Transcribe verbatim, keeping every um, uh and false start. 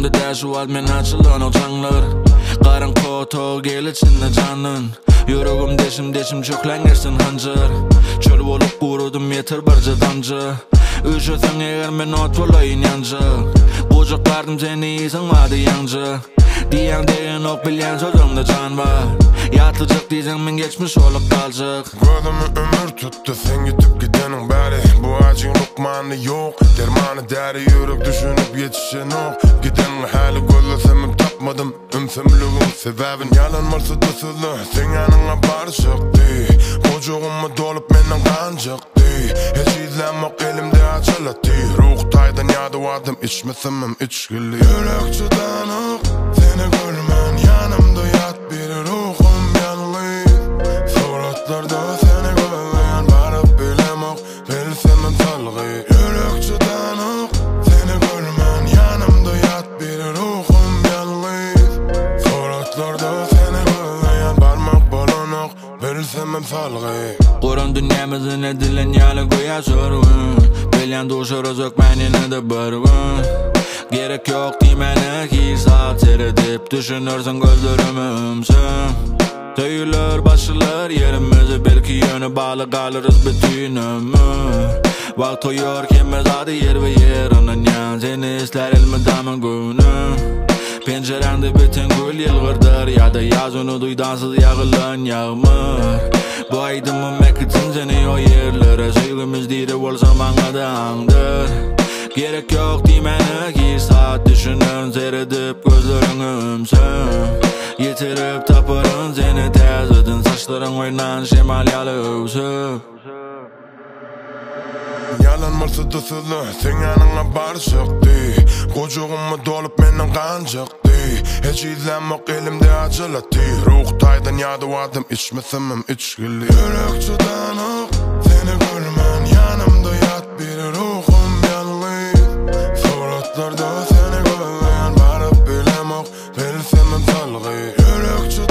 Yüreğimde dəşi var men açılan o canlar Qaran koto gel içinde canın Yüreğim deşim deşim çöklengersin hancar Çöl bolup kurudum yeter barca damcı Üşüsen eğer men ot olayın yancı Bucaklardım seni iyisen vardı yancı Diyen deyin ok bilyen sözümde can var Yatılacak diysen men geçmiş olup kalacak Gözümü ömür tuttu sen gidip gidenin bari Bu acın lukmanı yok Dermanı deri yürek düşünüp yetişen ok Gidenin hali gözlesemim tapmadım Ümsemlüğün sebebin yalan varsa da sızlı Sen yanına barışıktı Kocuğumu dolup menden kancıktı Hiç izlenmek elimde açılattı Ruh taydan yadıvadım içmesemem içgili Yürek çıdanık seni görmen yanımda yat bir ruhum yanlıyız Suratlarda seni görmeyen barıp bilemek bilsemem salgı Yürek çıdanık seni görmen yanımda yat bir ruhum yanlıyız Suratlarda seni görmeyen barmak bulunak bilsemem salgı Kur'an dünyamızın edilen yalı koya sorgun Bilyen duşarı zökmenine de bargun Gerek yok dimene ki saat seyredip Düşünürsen gözlerimi ümsün Tüyülür başlar yerimizi belki yönü bağlı kalırız bütün ömür Vakt uyuyor kime zadı yer ve yer Onun yan seni ister ilmi damın günü Pencerende bütün gül yılgırdır Ya da yazını duydansız yağılan yağmur Bu aydımı mekitin seni o yerlere Sevgimiz dire olsam anladığındır Gerek yok dimene ki saat düşünün Seyredip gözlerini ümsün Yitirip tapırın seni tez edin Saçların oynan şemal yalı üsüp Yalan varsa da sızlı sen yanına barışıktı Kocuğumu dolup menden kancıktı Hiç izlenmek elimde açılattı Ruh taydan yadıvadım içmesemem içgili Yürek çıdanık seni görmen yanımda yat bir ruhum yanlıyız Suratlarda seni görmeyen barıp bilemek bilsemem salgı Yürek çıdanık